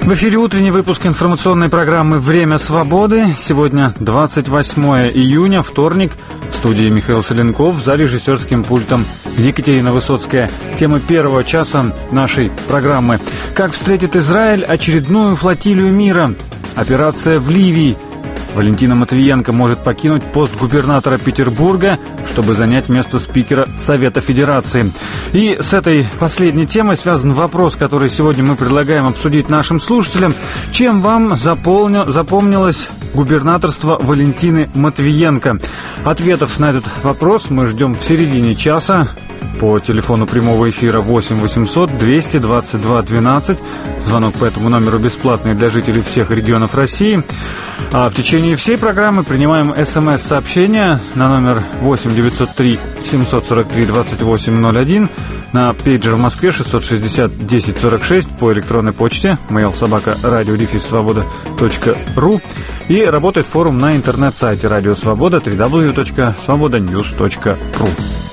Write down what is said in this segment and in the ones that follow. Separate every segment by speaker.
Speaker 1: В эфире утренний выпуск информационной программы «Время свободы». Сегодня 28 июня, вторник. В студии Михаил Соленков, за режиссерским пультом Екатерина Высоцкая. Тема первого часа нашей программы. Как встретит Израиль очередную флотилию мира? Операция в Ливии. Валентина Матвиенко может покинуть пост губернатора Петербурга, чтобы занять место спикера Совета Федерации. И с этой последней темой связан вопрос, который сегодня мы предлагаем обсудить нашим слушателям. Чем вам запомнилось губернаторство Валентины Матвиенко? Ответов на этот вопрос мы ждем в середине часа. По телефону прямого эфира 8 800 222 12. Звонок по этому номеру бесплатный для жителей всех регионов России. А в течение всей программы принимаем СМС-сообщения на номер 8 903 743 2801, на пейджер в Москве 660 1046, по электронной почте mail@radio-svoboda.ru, и работает форум на интернет-сайте Радио Свобода www.svobodanews.ru.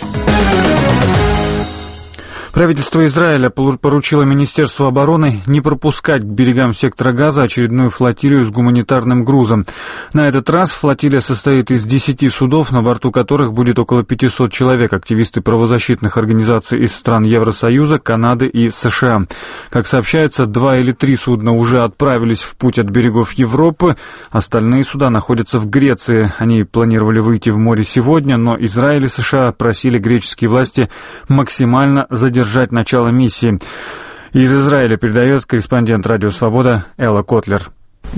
Speaker 1: Правительство Израиля поручило Министерству обороны не пропускать к берегам сектора Газа очередную флотилию с гуманитарным грузом. На этот раз флотилия состоит из 10 судов, на борту которых будет около 500 человек, активисты правозащитных организаций из стран Евросоюза, Канады и США. Как сообщается, 2 или 3 судна уже отправились в путь от берегов Европы, остальные суда находятся в Греции. Они планировали выйти в море сегодня, но Израиль и США просили греческие власти максимально задержать начало миссии. Из Израиля передает корреспондент Радио Свобода Элла Котлер.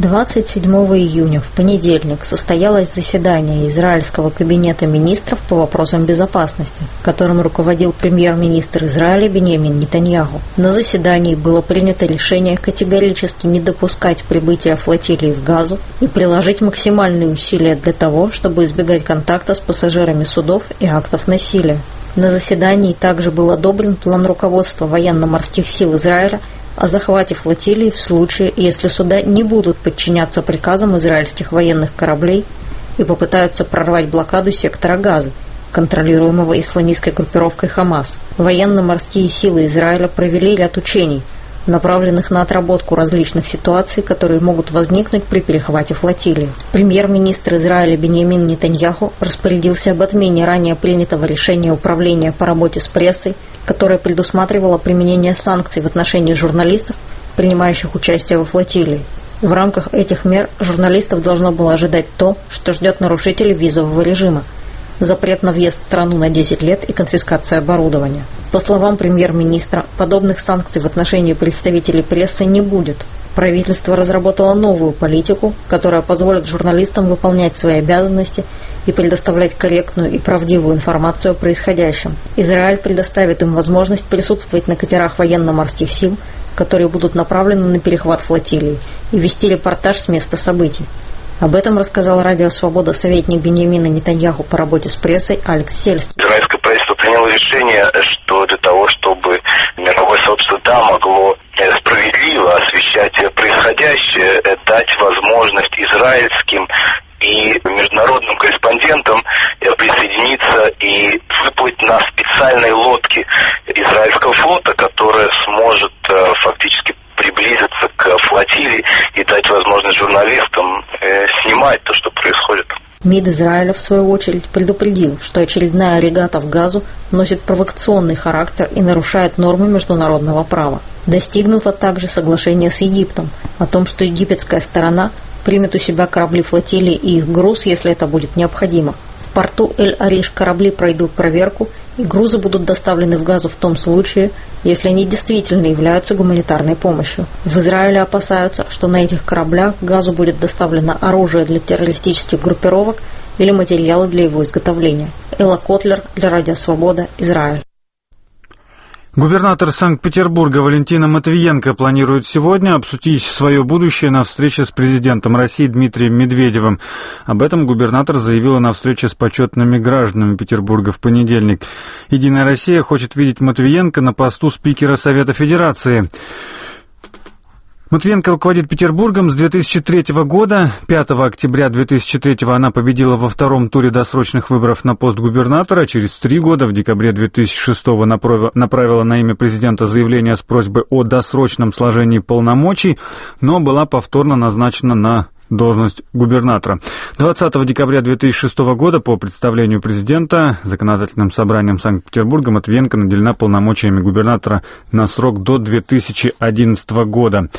Speaker 2: 27 июня, в понедельник, состоялось заседание израильского кабинета министров по вопросам безопасности, которым руководил премьер-министр Израиля Биньямин Нетаньяху. На заседании было принято решение категорически не допускать прибытия флотилии в Газу и приложить максимальные усилия для того, чтобы избегать контакта с пассажирами судов и актов насилия. На заседании также был одобрен план руководства военно-морских сил Израиля о захвате флотилии в случае, если суда не будут подчиняться приказам израильских военных кораблей и попытаются прорвать блокаду сектора Газа, контролируемого исламистской группировкой Хамас. Военно-морские силы Израиля провели ряд учений, направленных на отработку различных ситуаций, которые могут возникнуть при перехвате флотилии. Премьер-министр Израиля Биньямин Нетаньяху распорядился об отмене ранее принятого решения Управления по работе с прессой, которое предусматривало применение санкций в отношении журналистов, принимающих участие во флотилии. В рамках этих мер журналистов должно было ожидать то, что ждет нарушителей визового режима: запрет на въезд в страну на 10 лет и конфискация оборудования. По словам премьер-министра, подобных санкций в отношении представителей прессы не будет. Правительство разработало новую политику, которая позволит журналистам выполнять свои обязанности и предоставлять корректную и правдивую информацию о происходящем. Израиль предоставит им возможность присутствовать на катерах военно-морских сил, которые будут направлены на перехват флотилии, и вести репортаж с места событий. Об этом рассказал Радио Свобода советник Биньямина Нетаньяху по работе с прессой Алекс Сельский.
Speaker 3: Израильское правительство приняло решение, что для того, чтобы мировое сообщество могло справедливо освещать происходящее, дать возможность израильским и международным корреспондентам присоединиться и выплыть на специальной лодке израильского флота, которая сможет фактически приблизиться к флотилии и дать возможность журналистам снимать то, что происходит.
Speaker 2: МИД Израиля, в свою очередь, предупредил, что очередная регата в Газу носит провокационный характер и нарушает нормы международного права. Достигнуто также соглашение с Египтом о том, что египетская сторона примет у себя корабли флотилии и их груз, если это будет необходимо. В порту Эль-Ариш корабли пройдут проверку, и грузы будут доставлены в Газу в том случае, если они действительно являются гуманитарной помощью. В Израиле опасаются, что на этих кораблях в Газу будет доставлено оружие для террористических группировок или материалы для его изготовления. Элла Котлер для Радио Свобода, Израиль.
Speaker 1: Губернатор Санкт-Петербурга Валентина Матвиенко планирует сегодня обсудить свое будущее на встрече с президентом России Дмитрием Медведевым. Об этом губернатор заявила на встрече с почетными гражданами Петербурга в понедельник. «Единая Россия хочет видеть Матвиенко на посту спикера Совета Федерации». Матвиенко руководит Петербургом с 2003 года. 5 октября 2003 она победила во втором туре досрочных выборов на пост губернатора. Через 3 года, в декабре 2006 направила на имя президента заявление с просьбой о досрочном сложении полномочий, но была повторно назначена на должность губернатора. 20 декабря 2006 года по представлению президента Законодательным собранием Санкт-Петербурга Матвиенко наделена полномочиями губернатора на срок до 2011 года.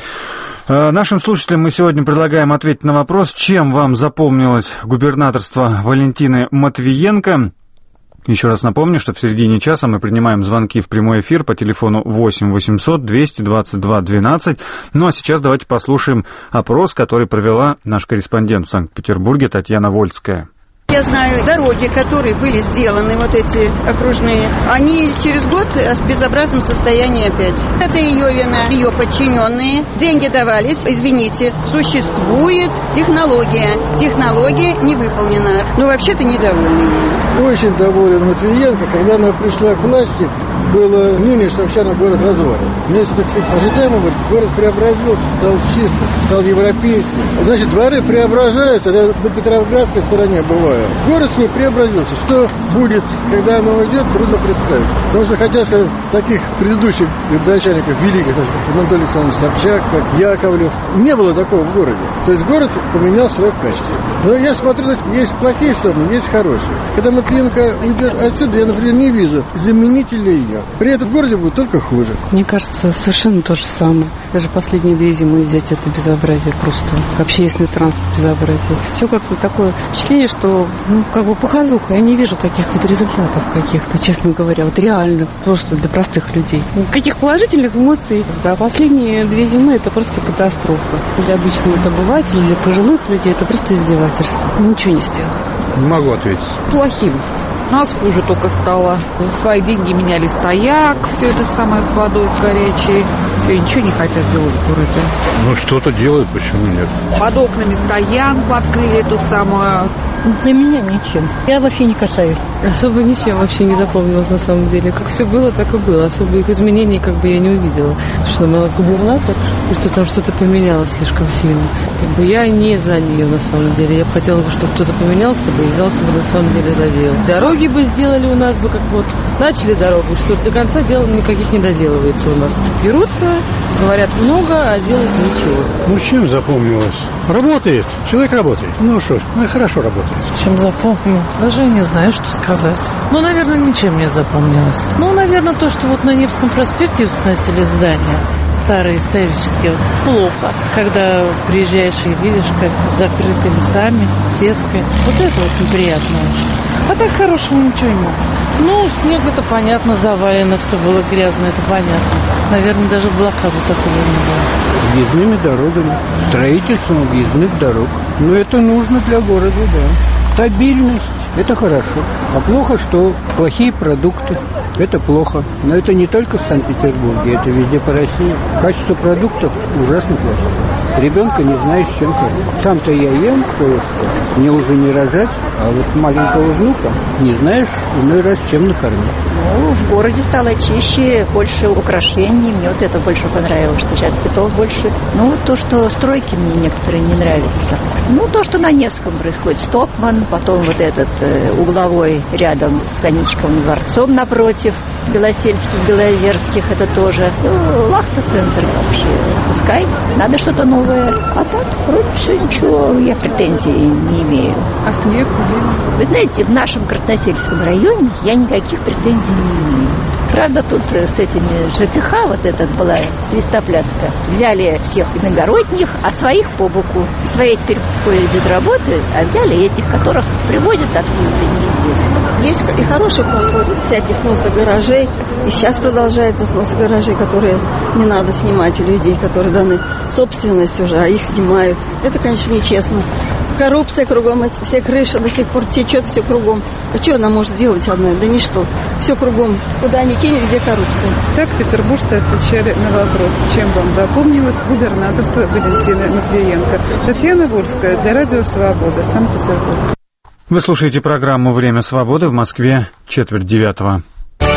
Speaker 1: Нашим слушателям мы сегодня предлагаем ответить на вопрос, чем вам запомнилось губернаторство Валентины Матвиенко. Еще раз напомню, что в середине часа мы принимаем звонки в прямой эфир по телефону 8 800 222 12. Ну а сейчас давайте послушаем опрос, который провела наш корреспондент в Санкт-Петербурге Татьяна Вольская.
Speaker 4: Я знаю, дороги, которые были сделаны, вот эти окружные, они через год в безобразном состоянии опять. Это ее вина, ее подчиненные. Деньги давались, извините, существует технология. Технология не выполнена. Но вообще-то недовольны ей.
Speaker 5: Очень доволен Матвиенко. Когда она пришла к власти, было мнение, что вообще она город развалит. Вместо, так сказать, ожидаемого город преобразился, стал чистым, стал европейским. Значит, дворы преображаются, я на Петроградской стороне бываю. Город с ней преобразился. Что будет, когда она уйдет, трудно представить. Потому что, хотя, скажем, таких предыдущих начальников великих, как Анатолий Александрович Собчак, как Яковлев, не было такого в городе. То есть город поменял свое качество. Но я смотрю, есть плохие стороны, есть хорошие. Когда Матвиенко уйдет отсюда, я, например, не вижу заменителя ее. При этом в городе будет только хуже.
Speaker 6: Мне кажется, совершенно то же самое. Даже последние 2 зимы взять это безобразие просто. Общественный транспорт безобразие. Все как-то такое впечатление, что как бы показуха. Я не вижу таких вот результатов каких-то, честно говоря. Вот реально, просто для простых людей. Никаких положительных эмоций. Да, последние 2 зимы это просто катастрофа. Для обычного обывателя, для пожилых людей это просто издевательство. Ничего не сделано.
Speaker 7: Не могу ответить.
Speaker 8: Плохим. У нас хуже только стало. За свои деньги меняли стояк, все это самое с водой, с горячей. Все, ничего не хотят делать в городе.
Speaker 7: Ну, что-то делают, почему нет?
Speaker 8: Под окнами стоянку открыли эту самую.
Speaker 9: Для меня ничем. Я вообще не касаюсь.
Speaker 6: Особо ничем вообще не запомнилось на самом деле. Как все было, так и было. Особых изменений как бы я не увидела. Что она губернатор, и что там что-то поменялось слишком сильно. Как бы я не за нее на самом деле. Я бы хотела, чтобы кто-то поменялся бы и взялся бы на самом деле за дело. Дороги бы сделали у нас бы, как вот начали дорогу, что до конца дел никаких не доделывается у нас. Берутся, говорят много, а делают ничего.
Speaker 7: Ну, чем запомнилось? Работает. Человек работает. Ну что ж, хорошо работает.
Speaker 9: Чем запомнил? Даже не знаю, что сказать. Ну, наверное, ничем не запомнилось. Ну, наверное, то, что вот на Невском проспекте сносили здания. Старые исторические. Плохо. Когда приезжаешь и видишь, как закрыты лесами, сеткой. Вот это вот неприятно очень. А так хорошего ничего не. Ну, снег это понятно, завалено, все было грязно, это понятно. Наверное, даже блокаду такого не было.
Speaker 10: Объездными дорогами, строительством объездных дорог. Но это нужно для города, да. Стабильность – это хорошо. А плохо, что плохие продукты – это плохо. Но это не только в Санкт-Петербурге, это везде по России. Качество продуктов ужасно плохо. Ребенка не знаешь, чем кормить. Сам-то я ем кое-что, мне уже не рожать, а вот маленького внука не знаешь иной раз, чем накормить.
Speaker 11: Ну, в городе стало чище, больше украшений. Мне вот это больше понравилось, что сейчас цветов больше. Ну, то, что стройки мне некоторые не нравятся. Ну, то, что на Невском происходит. Стокман, потом вот этот угловой рядом с Аничковым дворцом напротив. Белосельских, Белоозерских, это тоже. Ну, Лахта-центр вообще. Пускай, надо что-то новое. А так, вроде все ничего, я претензий не имею.
Speaker 6: А снег?
Speaker 11: Вы знаете, в нашем Красносельском районе я никаких претензий не имею. Правда, тут с этими ЖКХ, вот этот была свистопляска, взяли всех иногородних, а своих по боку. Свои теперь идут работы, а взяли этих, которых привозят откуда-то неизвестно.
Speaker 4: Есть и хорошие планы, всякие сносы гаражей. И сейчас продолжается снос гаражей, которые не надо снимать у людей, которые даны собственность уже, а их снимают. Это, конечно, нечестно. Коррупция кругом, все крыши до сих пор течет, все кругом. А что она может сделать одна? Да ничто. Все кругом. Куда ни кинь, везде коррупция.
Speaker 12: Так петербуржцы отвечали на вопрос, чем вам запомнилось губернаторство Валентины Матвиенко. Татьяна Вольская для Радио Свобода, Санкт-Петербург.
Speaker 1: Вы слушаете программу «Время свободы», в Москве 8:45.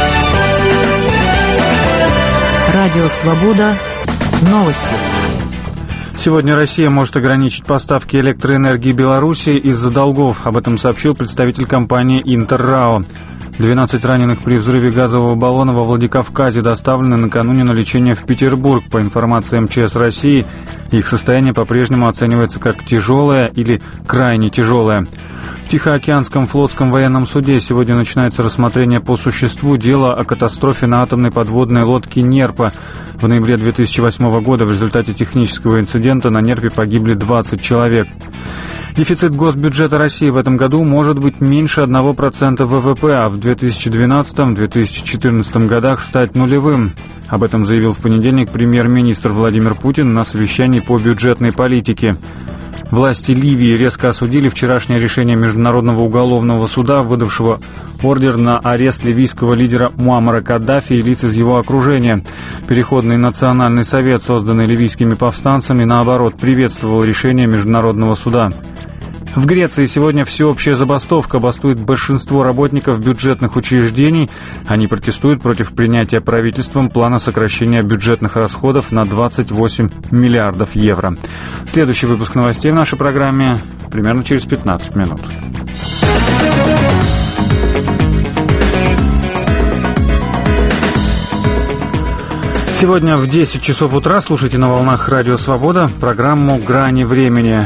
Speaker 13: Радио Свобода. Новости.
Speaker 1: Сегодня Россия может ограничить поставки электроэнергии Белоруссии из-за долгов. Об этом сообщил представитель компании «Интеррао». 12 раненых при взрыве газового баллона во Владикавказе доставлены накануне на лечение в Петербург. По информации МЧС России, их состояние по-прежнему оценивается как тяжелое или крайне тяжелое. В Тихоокеанском флотском военном суде сегодня начинается рассмотрение по существу дела о катастрофе на атомной подводной лодке «Нерпа». В ноябре 2008 года в результате технического инцидента на «Нерпе» погибли 20 человек. Дефицит госбюджета России в этом году может быть меньше 1% ВВП, а в 2012-2014 годах стать нулевым. Об этом заявил в понедельник премьер-министр Владимир Путин на совещании по бюджетной политике. Власти Ливии резко осудили вчерашнее решение Международного уголовного суда, выдавшего ордер на арест ливийского лидера Муаммара Каддафи и лиц из его окружения. Переходный национальный совет, созданный ливийскими повстанцами, наоборот, приветствовал решение Международного суда. В Греции сегодня всеобщая забастовка. Бастует большинство работников бюджетных учреждений. Они протестуют против принятия правительством плана сокращения бюджетных расходов на 28 миллиардов евро. Следующий выпуск новостей в нашей программе примерно через 15 минут. Сегодня в 10 часов утра слушайте на волнах Радио Свобода программу «Грани времени».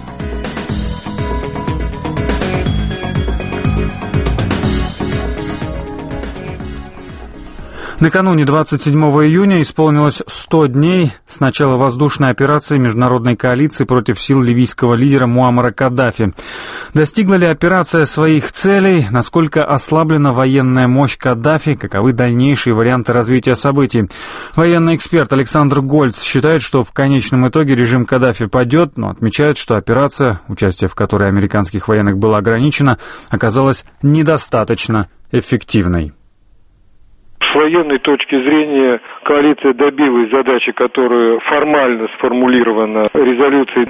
Speaker 1: Накануне 27 июня исполнилось 100 дней с начала воздушной операции международной коалиции против сил ливийского лидера Муаммара Каддафи. Достигла ли операция своих целей? Насколько ослаблена военная мощь Каддафи? Каковы дальнейшие варианты развития событий? Военный эксперт Александр Гольц считает, что в конечном итоге режим Каддафи падет, но отмечает, что операция, участие в которой американских военных было ограничено, оказалась недостаточно эффективной.
Speaker 13: С военной точки зрения коалиция добилась задачи, которая формально сформулирована резолюцией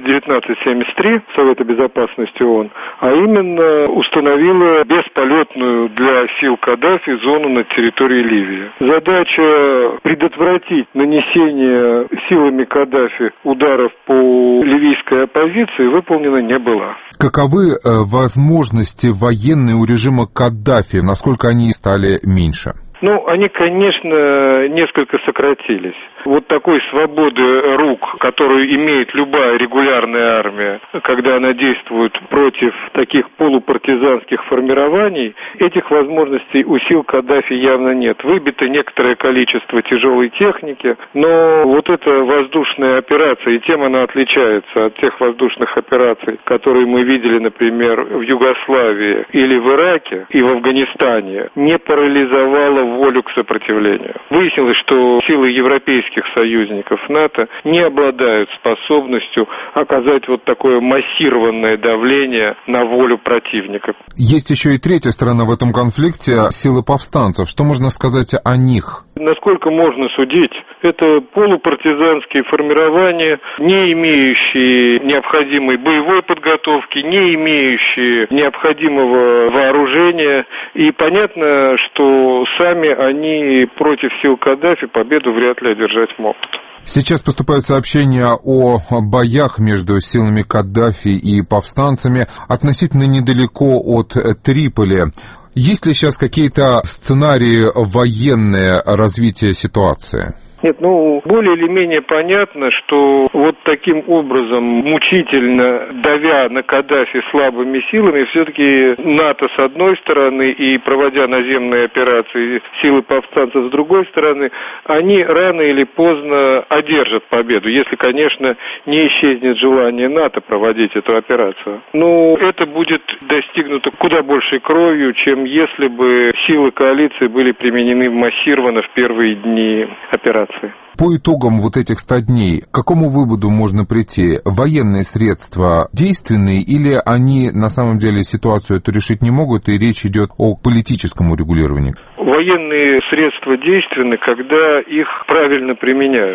Speaker 13: 1973 Совета Безопасности ООН, а именно установила бесполетную для сил Каддафи зону на территории Ливии. Задача предотвратить нанесение силами Каддафи ударов по ливийской оппозиции выполнена не была.
Speaker 14: Каковы возможности военные у режима Каддафи? Насколько они стали меньше?
Speaker 13: Они, конечно, несколько сократились. Вот такой свободы рук, которую имеет любая регулярная армия, когда она действует против таких полупартизанских формирований, этих возможностей у сил Каддафи явно нет. Выбито некоторое количество тяжелой техники, но вот эта воздушная операция, и тем она отличается от тех воздушных операций, которые мы видели, например, в Югославии или в Ираке и в Афганистане, не парализовала волю к сопротивлению. Выяснилось, что силы европейских союзников НАТО не обладают способностью оказать вот такое массированное давление на волю противника.
Speaker 14: Есть еще и третья сторона в этом конфликте — силы повстанцев. Что можно сказать о них?
Speaker 13: Насколько можно судить, это полупартизанские формирования, не имеющие необходимой боевой подготовки, не имеющие необходимого вооружения. И понятно, что сами они против сил Каддафи победу вряд ли одержать могут.
Speaker 14: Сейчас поступают сообщения о боях между силами Каддафи и повстанцами относительно недалеко от Триполи. Есть ли сейчас какие-то сценарии военные развития ситуации?
Speaker 13: Нет, более или менее понятно, что вот таким образом, мучительно давя на Каддафи слабыми силами, все-таки НАТО с одной стороны и проводя наземные операции силы повстанцев с другой стороны, они рано или поздно одержат победу, если, конечно, не исчезнет желание НАТО проводить эту операцию. Это будет достигнуто куда большей кровью, чем если бы силы коалиции были применены массированно в первые дни операции.
Speaker 14: По итогам вот этих 100 дней, к какому выводу можно прийти? Военные средства действенные или они на самом деле ситуацию эту решить не могут, и речь идет о политическом урегулировании?
Speaker 13: Военные средства действенны, когда их правильно применяют.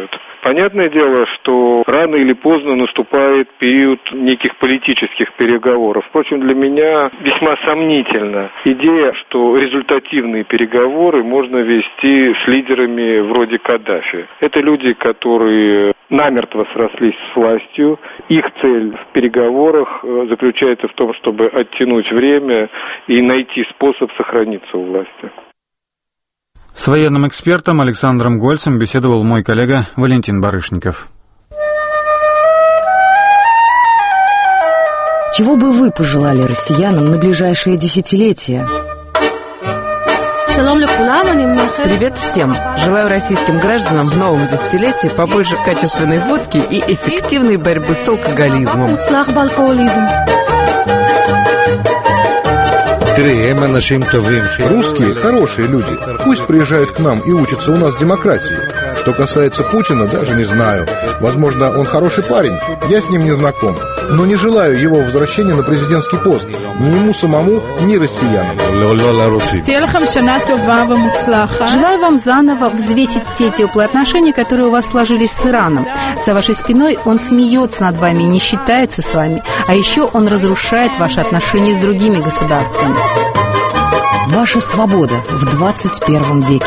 Speaker 13: Понятное дело, что рано или поздно наступает период неких политических переговоров. Впрочем, для меня весьма сомнительна идея, что результативные переговоры можно вести с лидерами вроде Каддафи. Это люди, которые намертво срослись с властью. Их цель в переговорах заключается в том, чтобы оттянуть время и найти способ сохраниться у власти.
Speaker 1: С военным экспертом Александром Гольцем беседовал мой коллега Валентин Барышников.
Speaker 15: Чего бы вы пожелали россиянам на ближайшие десятилетия?
Speaker 16: Привет всем! Желаю российским гражданам в новом десятилетии побольше качественной водки и эффективной борьбы с алкоголизмом.
Speaker 17: Русские хорошие люди. Пусть приезжают к нам и учатся у нас демократии. Что касается Путина, даже не знаю. Возможно, он хороший парень. Я с ним не знаком. Но не желаю его возвращения на президентский пост. Ни ему самому, ни россиянам.
Speaker 18: Желаю вам заново взвесить те теплые отношения, которые у вас сложились с Ираном. За вашей спиной он смеется над вами, не считается с вами. А еще он разрушает ваши отношения с другими государствами.
Speaker 15: Ваша свобода в 21 веке.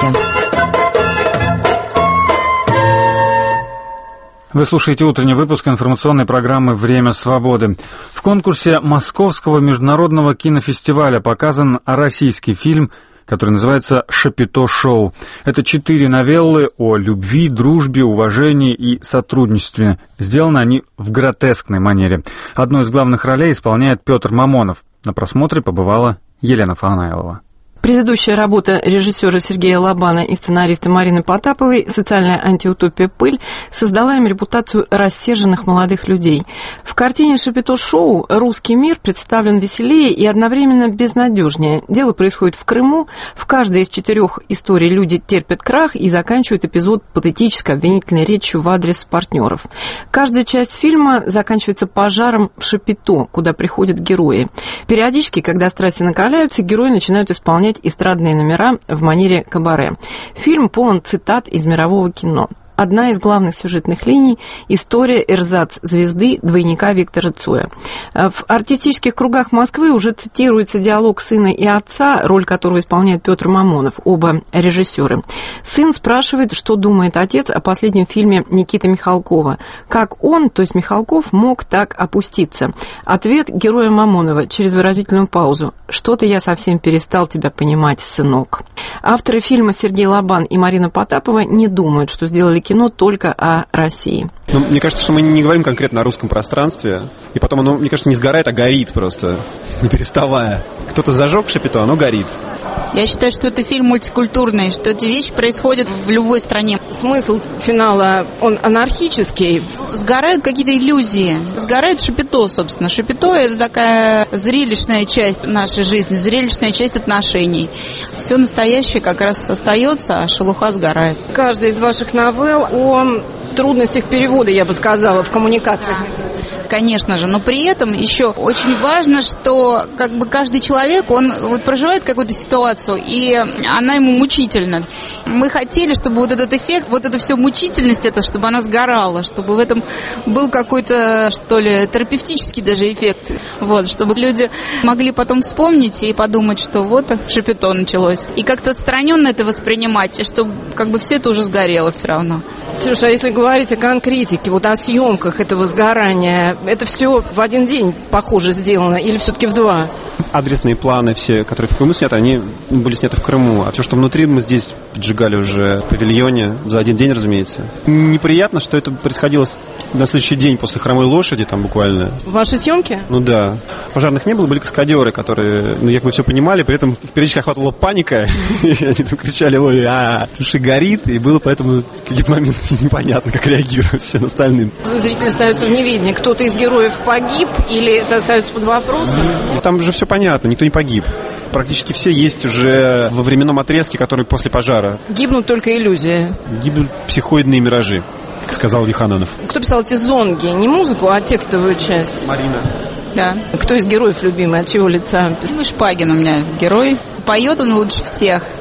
Speaker 1: Вы слушаете утренний выпуск информационной программы «Время свободы». В конкурсе Московского международного кинофестиваля показан российский фильм, который называется «Шапито Шоу». Это 4 новеллы о любви, дружбе, уважении и сотрудничестве. Сделаны они в гротескной манере. Одну из главных ролей исполняет Петр Мамонов. На просмотре побывала Елена Фанайлова.
Speaker 19: Предыдущая работа режиссера Сергея Лобана и сценариста Марины Потаповой «Социальная антиутопия «Пыль» создала им репутацию рассерженных молодых людей. В картине «Шапито Шоу» русский мир представлен веселее и одновременно безнадежнее. Дело происходит в Крыму. В каждой из 4 историй люди терпят крах и заканчивают эпизод патетической обвинительной речью в адрес партнеров. Каждая часть фильма заканчивается пожаром в Шапито, куда приходят герои. Периодически, когда страсти накаляются, герои начинают исполнять эстрадные номера в манере кабаре. Фильм полон цитат из мирового кино. Одна из главных сюжетных линий – история эрзац-звезды двойника Виктора Цоя. В артистических кругах Москвы уже цитируется диалог сына и отца, роль которого исполняет Петр Мамонов, оба режиссеры. Сын спрашивает, что думает отец о последнем фильме Никиты Михалкова. Как он, то есть Михалков, мог так опуститься? Ответ героя Мамонова через выразительную паузу. «Что-то я совсем перестал тебя понимать, сынок». Авторы фильма Сергей Лобан и Марина Потапова не думают, что сделали кино только о России.
Speaker 20: Мне кажется, что мы не говорим конкретно о русском пространстве, и потом оно, мне кажется, не сгорает, а горит просто, не переставая. Кто-то зажег Шапито, оно горит.
Speaker 21: Я считаю, что это фильм мультикультурный, что эти вещи происходят в любой стране.
Speaker 19: Смысл финала, он анархический.
Speaker 21: Сгорают какие-то иллюзии. Сгорает Шапито, собственно. Шапито – это такая зрелищная часть нашей жизни, зрелищная часть отношений. Все настоящее как раз остается, а шелуха сгорает.
Speaker 19: Каждая из ваших новелл о трудностях перевода, я бы сказала, в коммуникациях.
Speaker 21: Конечно же, но при этом еще очень важно, что как бы каждый человек, он вот проживает какую-то ситуацию, и она ему мучительна. Мы хотели, чтобы вот этот эффект, вот эта все мучительность, это, чтобы она сгорала, чтобы в этом был какой-то, что ли, терапевтический даже эффект. Вот, чтобы люди могли потом вспомнить и подумать, что вот Шапито началось. И как-то отстраненно это воспринимать, и чтобы как бы все это уже сгорело все равно.
Speaker 19: Слушай, а если говорить о конкретике, вот о съемках этого сгорания, это все в один день, похоже, сделано или все-таки в 2?
Speaker 20: Адресные планы все, которые в Крыму сняты, они были сняты в Крыму. А все, что внутри, мы здесь поджигали уже в павильоне за один день, разумеется. Неприятно, что это происходило на следующий день после «Хромой лошади», там буквально.
Speaker 19: Ваши съемки?
Speaker 20: Ну да. Пожарных не было, были каскадеры, которые, якобы все понимали, при этом периодически охватывала паника, и они там кричали: ой, слушай, горит, и было поэтому в какие-то моменты непонятно, как реагировать всем остальным.
Speaker 19: Зрители остаются в неведении. Кто-то из героев погиб или это остается под вопросом?
Speaker 20: Там уже все понятно, никто не погиб. Практически все есть уже во временном отрезке, который после пожара.
Speaker 19: Гибнут только иллюзии.
Speaker 20: Гибнут психоидные миражи, как сказал Лихананов.
Speaker 19: Кто писал эти зонги? Не музыку, а текстовую часть?
Speaker 20: Марина.
Speaker 21: Да.
Speaker 19: Кто из героев любимый? От чего лица?
Speaker 21: Шпагин у меня герой. Поет он лучше всех.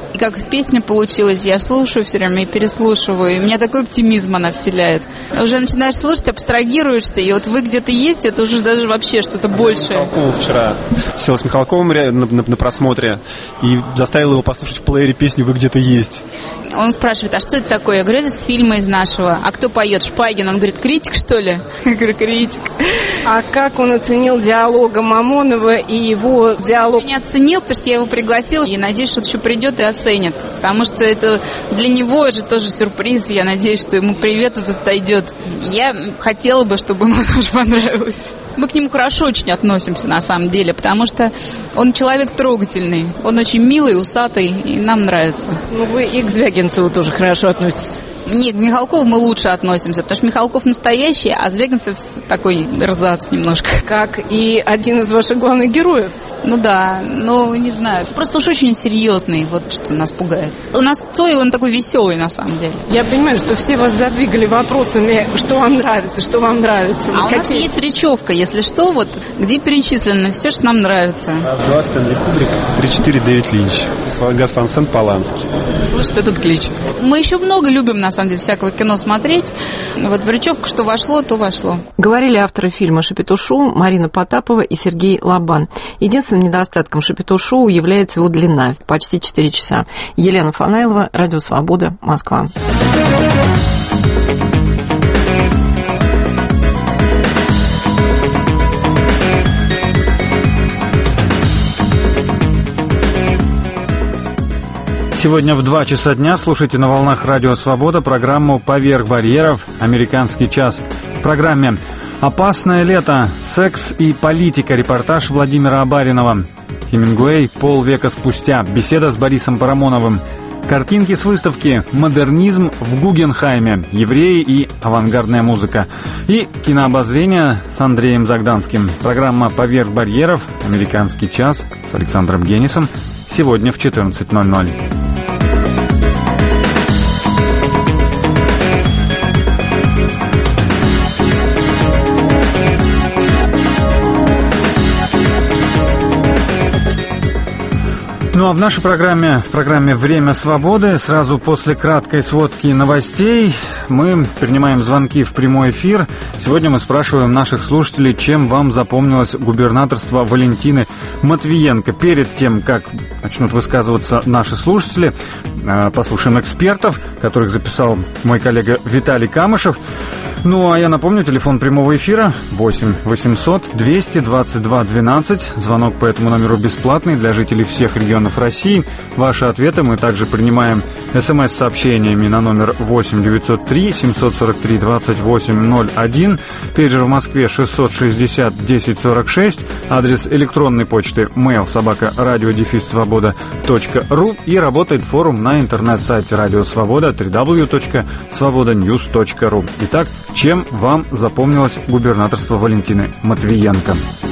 Speaker 21: И как песня получилась, я слушаю все время и переслушиваю. И у меня такой оптимизм она вселяет. Уже начинаешь слушать, абстрагируешься, и вот «Вы где-то есть» — это уже даже вообще что-то большее.
Speaker 20: Михалков вчера сел с Михалковым на просмотре и заставил его послушать в плеере песню «Вы где-то есть».
Speaker 21: Он спрашивает: а что это такое? Я говорю: это с фильма из нашего. А кто поет? Шпагин. Он говорит: критик, что ли? Я говорю: критик.
Speaker 3: А как он оценил диалога Мамонова и его диалог?
Speaker 21: Он не оценил, потому что я его пригласила, и надеюсь, что он еще придет и оценит. Потому что это для него же тоже сюрприз. Я надеюсь, что ему привет этот дойдет. Я хотела бы, чтобы ему тоже понравилось. Мы к нему хорошо очень относимся, на самом деле, потому что он человек трогательный. Он очень милый, усатый, и нам нравится.
Speaker 3: Ну, вы и к Звягинцеву тоже хорошо относитесь.
Speaker 21: Нет, к Михалкову мы лучше относимся, потому что Михалков настоящий, а Звягинцев такой рзац немножко.
Speaker 3: Как и один из ваших главных героев.
Speaker 21: Ну да, ну не знаю, просто уж очень серьезный, вот что нас пугает. У нас Цой, он такой веселый на самом деле.
Speaker 3: Я понимаю, что все вас задвигали вопросами, что вам нравится, что вам нравится.
Speaker 21: А у нас есть речевка, если что, вот где перечислено все, что нам нравится.
Speaker 20: Раз-два Стэнли Кубрик, 3-4 Дэвид Линч, Гас Ван Sant Полански.
Speaker 21: Слышит этот клич. Мы еще много любим, на самом деле, всякого кино смотреть. Вот в речевку что вошло, то вошло.
Speaker 19: Говорили авторы фильма «Шапито-шоу» Марина Потапова и Сергей Лобан. Единственным недостатком «Шапито-шоу» является его длина, почти 4 часа. Елена Фанайлова, Радио Свобода, Москва.
Speaker 1: Сегодня в 2 часа дня слушайте на волнах Радио Свобода программу «Поверх барьеров. Американский час». В программе «Опасное лето. Секс и политика». Репортаж Владимира Абаринова. Хемингуэй полвека спустя. Беседа с Борисом Парамоновым. Картинки с выставки «Модернизм в Гугенхайме. Евреи и авангардная музыка». И кинообозрение с Андреем Загданским. Программа «Поверх барьеров. Американский час» с Александром Генисом. Сегодня в 14:00. Ну а в нашей программе, «Время свободы», сразу после краткой сводки новостей мы принимаем звонки в прямой эфир. Сегодня мы спрашиваем наших слушателей, чем вам запомнилось губернаторство Валентины Матвиенко. Перед тем, как начнут высказываться наши слушатели, послушаем экспертов, которых записал мой коллега Виталий Камышев. Ну, а я напомню, телефон прямого эфира 8 800 222 12. Звонок по этому номеру бесплатный для жителей всех регионов России. Ваши ответы мы также принимаем СМС-сообщениями на номер 8 903 743 2801. Пейджер в Москве 660 1046. Адрес электронной почты mail@radio-svoboda.ru. И работает форум на интернет-сайте Радио Свобода www.svobodanews.ru. Итак, чем вам запомнилось губернаторство Валентины Матвиенко?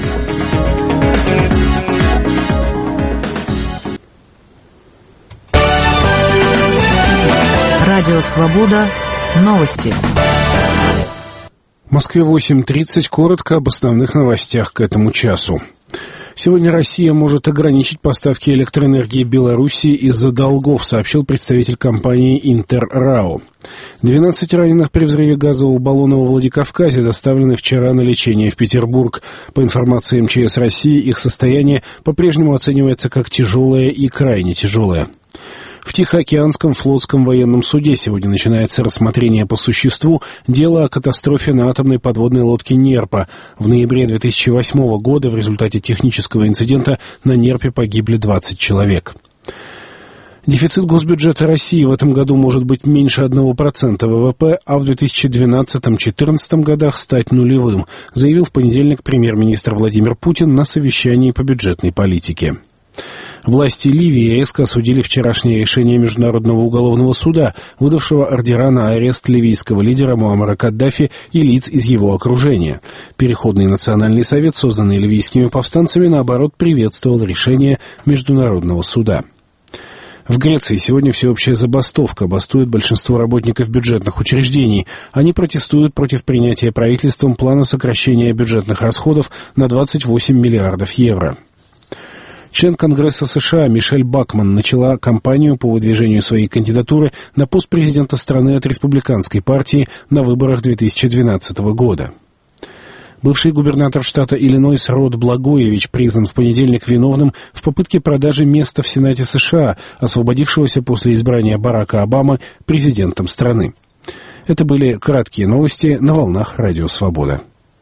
Speaker 15: Радио Свобода. Новости.
Speaker 22: В Москве 8:30. Коротко об основных новостях к этому часу. Сегодня Россия может ограничить поставки электроэнергии Белоруссии из-за долгов, сообщил представитель компании «Интеррао». 12 раненых при взрыве газового баллона во Владикавказе доставлены вчера на лечение в Петербург. По информации МЧС России, их состояние по-прежнему оценивается как тяжелое и крайне тяжелое. В Тихоокеанском флотском военном суде сегодня начинается рассмотрение по существу дела о катастрофе на атомной подводной лодке «Нерпа». В ноябре 2008 года в результате технического инцидента на «Нерпе» погибли 20 человек. Дефицит госбюджета России в этом году может быть меньше 1% ВВП, а в 2012-2014 годах стать нулевым, заявил в понедельник премьер-министр Владимир Путин на совещании по бюджетной политике. Власти Ливии резко осудили вчерашнее решение Международного уголовного суда, выдавшего ордера на арест ливийского лидера Муаммара Каддафи и лиц из его окружения. Переходный национальный совет, созданный ливийскими повстанцами, наоборот, приветствовал решение Международного суда. В Греции сегодня всеобщая забастовка. Бастует большинство работников бюджетных учреждений. Они протестуют против принятия правительством плана сокращения бюджетных расходов на 28 миллиардов евро. Член Конгресса США Мишель Бакман начала кампанию по выдвижению своей кандидатуры на пост президента страны от республиканской партии на выборах 2012 года. Бывший губернатор штата Иллинойс Род Благоевич признан в понедельник виновным в попытке продажи места в Сенате США, освободившегося после избрания Барака Обамы президентом страны. Это были краткие новости на волнах Радио Свобода.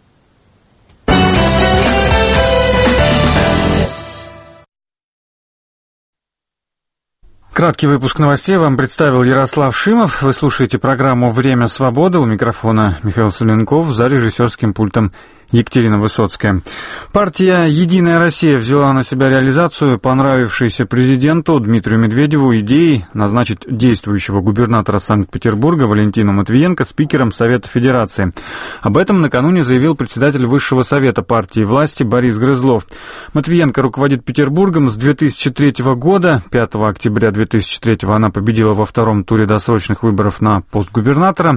Speaker 1: Краткий выпуск новостей вам представил Ярослав Шимов. Вы слушаете программу «Время свободы». У микрофона Михаил Соленков, за режиссерским пультом Екатерина Высоцкая. Партия «Единая Россия» взяла на себя реализацию понравившейся президенту Дмитрию Медведеву идеи назначить действующего губернатора Санкт-Петербурга Валентину Матвиенко спикером Совета Федерации. Об этом накануне заявил председатель Высшего Совета партии власти Борис Грызлов. Матвиенко руководит Петербургом с 2003 года. 5 октября 2003 она победила во втором туре досрочных выборов на пост губернатора.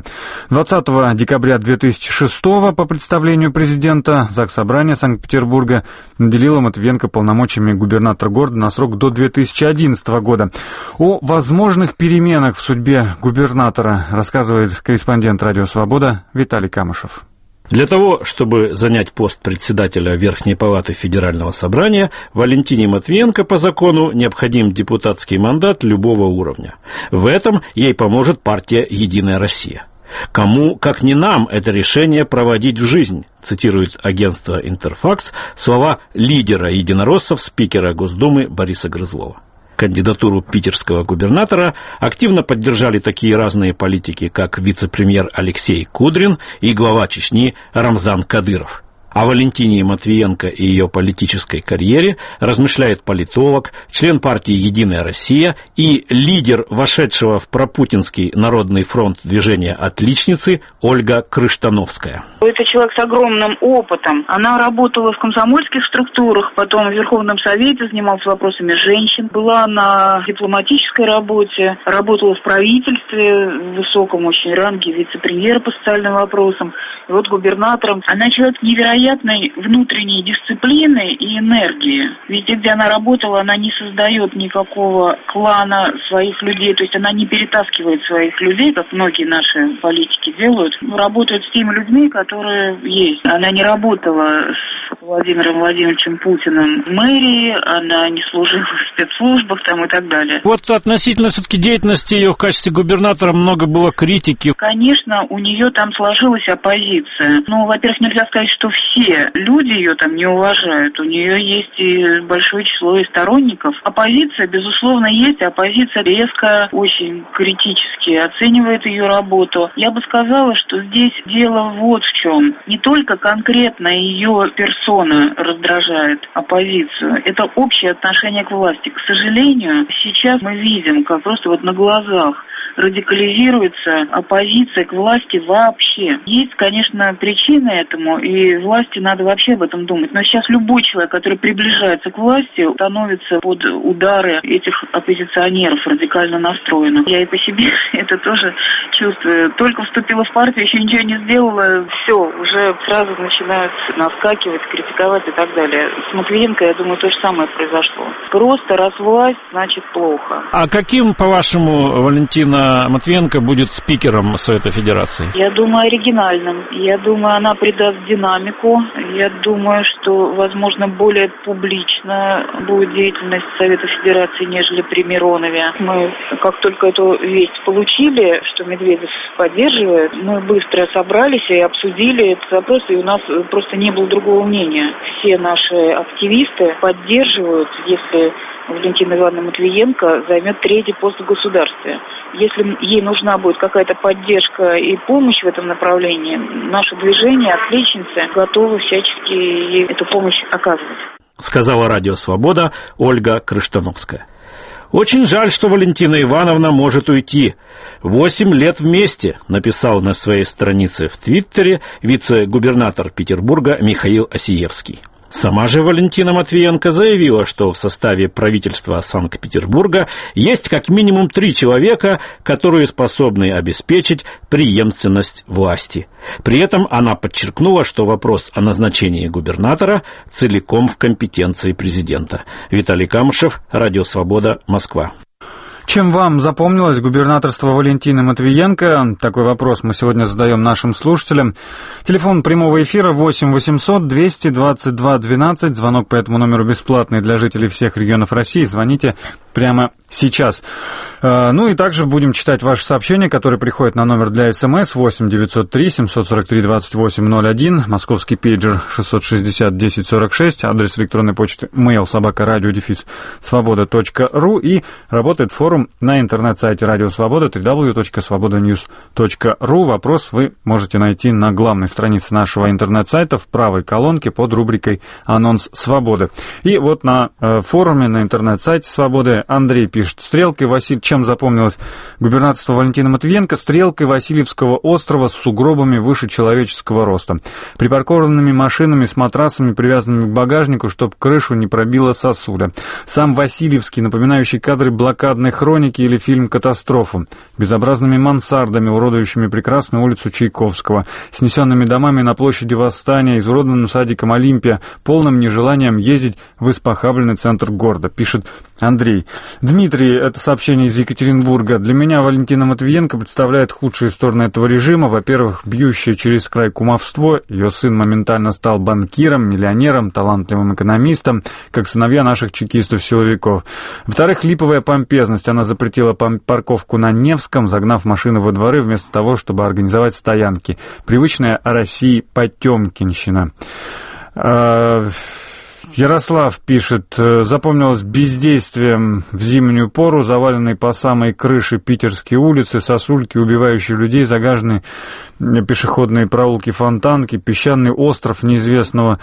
Speaker 1: 20 декабря 2006 по представлению президента Заксобрание Санкт-Петербурга наделило Матвиенко полномочиями губернатора города на срок до 2011 года. О возможных переменах в судьбе губернатора рассказывает корреспондент «Радио Свобода» Виталий Камышев.
Speaker 2: Для того, чтобы занять пост председателя Верхней палаты Федерального собрания, Валентине Матвиенко по закону необходим депутатский мандат любого уровня. В этом ей поможет партия «Единая Россия». «Кому, как не нам, это решение проводить в жизнь», цитирует агентство «Интерфакс» слова лидера единороссов, спикера Госдумы Бориса Грызлова. Кандидатуру питерского губернатора активно поддержали такие разные политики, как вице-премьер Алексей Кудрин и глава Чечни Рамзан Кадыров. О Валентине Матвиенко и ее политической карьере размышляет политолог, член партии «Единая Россия» и лидер вошедшего в пропутинский Народный фронт движения «Отличницы» Ольга Крыштановская.
Speaker 5: Это человек с огромным опытом. Она работала в комсомольских структурах, потом в Верховном Совете занималась вопросами женщин, была на дипломатической работе, работала в правительстве в высоком очень ранге вице-премьера по социальным вопросам, и вот губернатором. Она человек невероятной внутренней дисциплины и энергии. Везде, где она работала, она не создает никакого клана своих людей, то есть она не перетаскивает своих людей, как многие наши политики делают, работает с теми людьми, которые есть. Она не работала с Владимиром Владимировичем Путиным в мэрии, она не служила в спецслужбах там и так далее.
Speaker 23: Вот относительно все-таки деятельности ее в качестве губернатора много было критики.
Speaker 5: Конечно, у нее там сложилась оппозиция. Ну, во-первых, нельзя сказать, что все люди ее там не уважают. У нее есть и большое число и сторонников. Оппозиция, безусловно, есть. Оппозиция резко, очень критически оценивает ее работу. Я бы сказала, что здесь дело вот в чем. Не только конкретно ее персона раздражает оппозицию. Это общее отношение к власти. К сожалению, сейчас мы видим, как просто вот на глазах радикализируется оппозиция к власти вообще. Есть, конечно, причины этому, и власти надо вообще об этом думать. Но сейчас любой человек, который приближается к власти, становится под удары этих оппозиционеров радикально настроенных. Я и по себе это тоже чувствую. Только вступила в партию, еще ничего не сделала, все, уже сразу начинают наскакивать, критиковать и так далее. С Матвиенко, я думаю, то же самое произошло. Просто раз власть, значит плохо.
Speaker 23: А каким, по-вашему, Валентина Матвиенко будет спикером Совета Федерации?
Speaker 5: Я думаю, оригинальным. Я думаю, она придаст динамику. Я думаю, что, возможно, более публично будет деятельность Совета Федерации, нежели при Миронове. Мы, как только эту весть получили, что Медведев поддерживает, мы быстро собрались и обсудили этот вопрос, и у нас просто не было другого мнения. Все наши активисты поддерживают, если Валентина Ивановна Матвиенко займет третий пост в государстве. Если ей нужна будет какая-то поддержка и помощь в этом направлении, наше движение «Отличницы» готовы всячески ей эту помощь оказывать.
Speaker 2: Сказала Радио Свобода Ольга Крыштановская. «Очень жаль, что Валентина Ивановна может уйти. 8 лет вместе», написал на своей странице в Твиттере вице-губернатор Петербурга Михаил Осиевский. Сама же Валентина Матвиенко заявила, что в составе правительства Санкт-Петербурга есть как минимум 3 человека, которые способны обеспечить преемственность власти. При этом она подчеркнула, что вопрос о назначении губернатора целиком в компетенции президента. Виталий Камышев, Радио Свобода, Москва.
Speaker 1: Чем вам запомнилось губернаторство Валентины Матвиенко? Такой вопрос мы сегодня задаем нашим слушателям. Телефон прямого эфира 8 800 222 12. Звонок по этому номеру бесплатный для жителей всех регионов России. Звоните прямо сейчас. Ну и также будем читать ваши сообщения, которые приходят на номер для СМС 8 903 743 2801, московский пейджер 660 1046, адрес электронной почты mail@radio-svoboda.ru, и работает форум на интернет-сайте Радио Свобода www.svobodanews.ru. Вопрос вы можете найти на главной странице нашего интернет-сайта в правой колонке под рубрикой «Анонс Свободы». И вот на форуме на интернет-сайте Свободы Андрей пишет: чем запомнилось губернаторство Валентины Матвиенко? Стрелкой Васильевского острова с сугробами выше человеческого роста, припаркованными машинами с матрасами, привязанными к багажнику, чтобы крышу не пробила сосуля. Сам Васильевский, напоминающий кадры блокадной хроники или фильм «Катастрофу», безобразными мансардами, уродующими прекрасную улицу Чайковского, снесенными домами на площади Восстания, изуродованным садиком Олимпия, полным нежеланием ездить в испохабленный центр города, пишет Андрей. Дмитрий, это сообщение из Екатеринбурга. Для меня Валентина Матвиенко представляет худшие стороны этого режима. Во-первых, бьющее через край кумовство. Ее сын моментально стал банкиром, миллионером, талантливым экономистом, как сыновья наших чекистов-силовиков. Во-вторых, липовая помпезность. Она запретила парковку на Невском, загнав машины во дворы вместо того, чтобы организовать стоянки. Привычная России потемкинщина. Ярослав пишет: запомнилось бездействием в зимнюю пору, заваленные по самой крыше питерские улицы, сосульки, убивающие людей, загаженные пешеходные проулки, фонтанки, песчаный остров неизвестного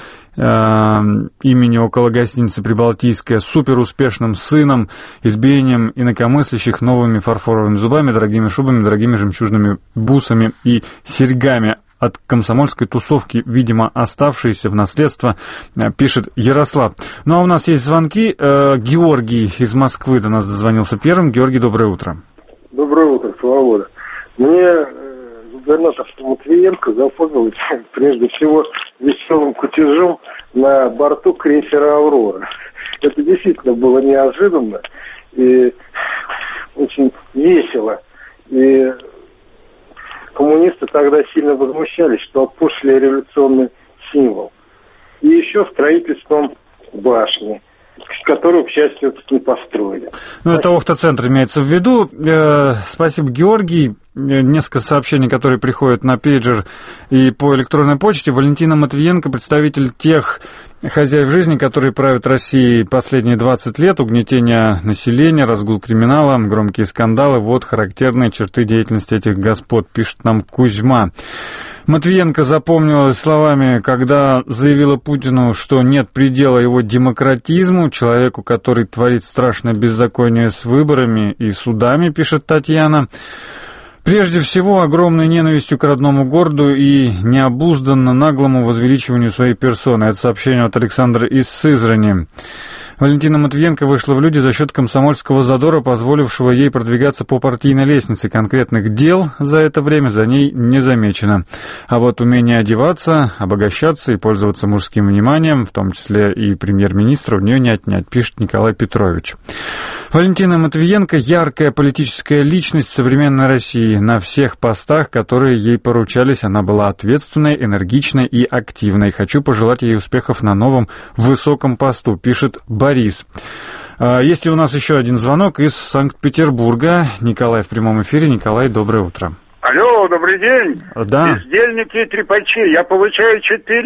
Speaker 1: имени около гостиницы «Прибалтийская» с суперуспешным сыном, избиением инакомыслящих, новыми фарфоровыми зубами, дорогими шубами, дорогими жемчужными бусами и серьгами. От комсомольской тусовки, видимо, оставшиеся в наследство, пишет Ярослав. Ну, а у нас есть звонки. Георгий из Москвы до нас дозвонился первым. Георгий, доброе утро.
Speaker 7: Доброе утро, Свобода. Мне губернаторство Матвиенко запомнилось прежде всего веселым кутежом на борту крейсера «Аврора». Это действительно было неожиданно и очень весело. И коммунисты тогда сильно возмущались, что опошлили революционный символ. И еще строительством башни, которую, к счастью, не построили.
Speaker 1: Ну, это Охта-центр имеется в виду. Спасибо, Георгий. Несколько сообщений, которые приходят на пейджер и по электронной почте. Валентина Матвиенко, представитель тех хозяев жизни, которые правят Россией последние 20 лет, угнетение населения, разгул криминала, громкие скандалы. Вот характерные черты деятельности этих господ, пишет нам Кузьма. Матвиенко запомнилась словами, когда заявила Путину, что нет предела его демократизму, человеку, который творит страшное беззаконие с выборами и судами, пишет Татьяна. Прежде всего, огромной ненавистью к родному городу и необузданно наглому возвеличиванию своей персоны. Это сообщение от Александра из Сызрани. Валентина Матвиенко вышла в люди за счет комсомольского задора, позволившего ей продвигаться по партийной лестнице. Конкретных дел за это время за ней не замечено. А вот умение одеваться, обогащаться и пользоваться мужским вниманием, в том числе и премьер-министра, у нее не отнять, пишет Николай Петрович. Валентина Матвиенко – яркая политическая личность современной России. На всех постах, которые ей поручались, она была ответственной, энергичной и активной. Хочу пожелать ей успехов на новом высоком посту, пишет Борис. Есть ли у нас еще один звонок из Санкт-Петербурга? Николай в прямом эфире. Николай, доброе утро.
Speaker 8: Алло, добрый день.
Speaker 1: Да.
Speaker 8: Бездельники и трепачи. Я получаю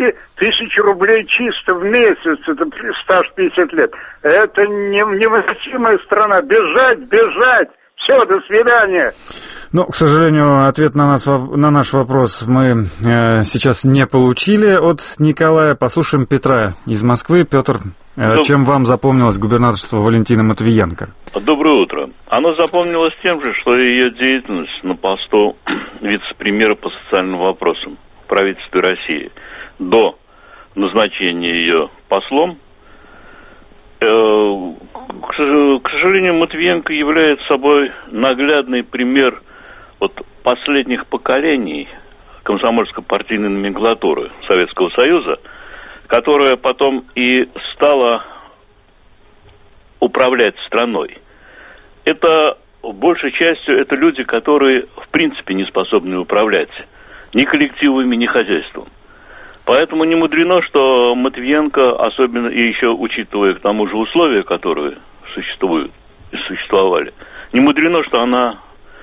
Speaker 8: 4000 рублей чисто в месяц. Это стаж 50 лет. Это невыносимая страна. Бежать. Все, до свидания.
Speaker 1: Ну, к сожалению, ответ на наш вопрос мы сейчас не получили от Николая. Послушаем Петра из Москвы. Петр, чем вам запомнилось губернаторство Валентины Матвиенко?
Speaker 9: Доброе утро. Оно запомнилось тем же, что ее деятельность на посту вице-премьера по социальным вопросам в правительстве России до назначения ее послом. К сожалению, Матвиенко является собой наглядный пример вот последних поколений комсомольско-партийной номенклатуры Советского Союза, которая потом и стала управлять страной. Это, большей частью, это люди, которые, в принципе, не способны управлять ни коллективами, ни хозяйством. Поэтому не мудрено, что Матвиенко, особенно и еще учитывая к тому же условия, которые существуют и существовали, не мудрено, что она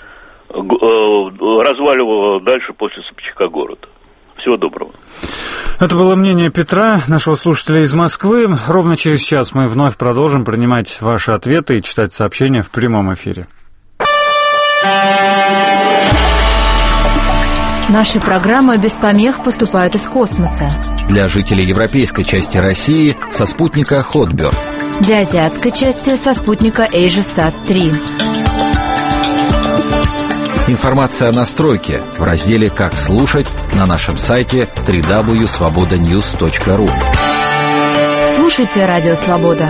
Speaker 9: разваливала дальше после Собчака город. Всего доброго.
Speaker 1: Это было мнение Петра, нашего слушателя из Москвы. Ровно через час мы вновь продолжим принимать ваши ответы и читать сообщения в прямом эфире.
Speaker 6: Наши программы без помех поступают из космоса.
Speaker 10: Для жителей европейской части России со спутника Hotbird.
Speaker 6: Для азиатской части со спутника AsiaSat-3.
Speaker 10: Информация о настройке в разделе «Как слушать» на нашем сайте www.svobodanews.ru.
Speaker 6: Слушайте Радио Свобода.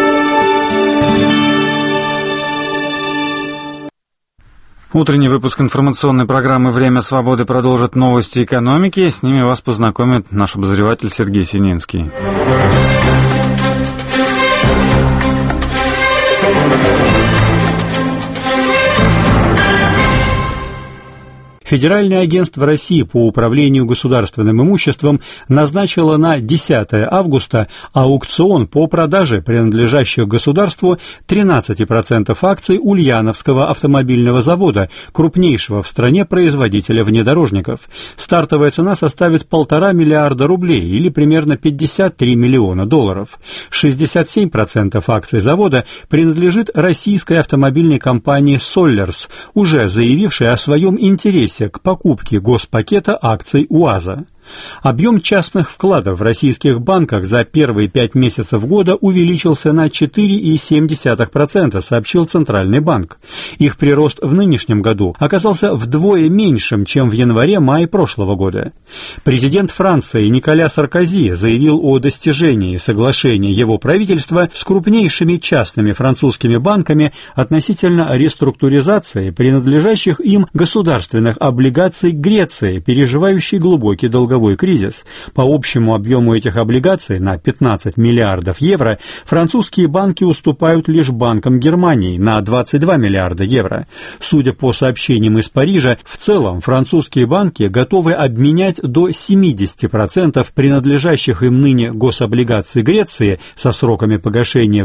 Speaker 1: Утренний выпуск информационной программы «Время свободы» продолжит новости экономики. С ними вас познакомит наш обозреватель Сергей Сининский.
Speaker 11: Федеральное агентство России по управлению государственным имуществом назначило на 10 августа аукцион по продаже принадлежащих государству 13% акций Ульяновского автомобильного завода, крупнейшего в стране производителя внедорожников. Стартовая цена составит 1,5 миллиарда рублей или примерно 53 миллиона долларов. 67% акций завода принадлежит российской автомобильной компании «Соллерс», уже заявившей о своем интересе к покупке госпакета акций УАЗа. Объем частных вкладов в российских банках за первые 5 месяцев года увеличился на 4,7%, сообщил Центральный банк. Их прирост в нынешнем году оказался вдвое меньшим, чем в январе-мае прошлого года. Президент Франции Николя Саркози заявил о достижении соглашения его правительства с крупнейшими частными французскими банками относительно реструктуризации принадлежащих им государственных облигаций Греции, переживающей глубокий долговой кризис. По общему объему этих облигаций на 15 миллиардов евро французские банки уступают лишь банкам Германии на 22 миллиарда евро. Судя по сообщениям из Парижа, в целом французские банки готовы обменять до 70% принадлежащих им ныне гособлигаций Греции со сроками погашения в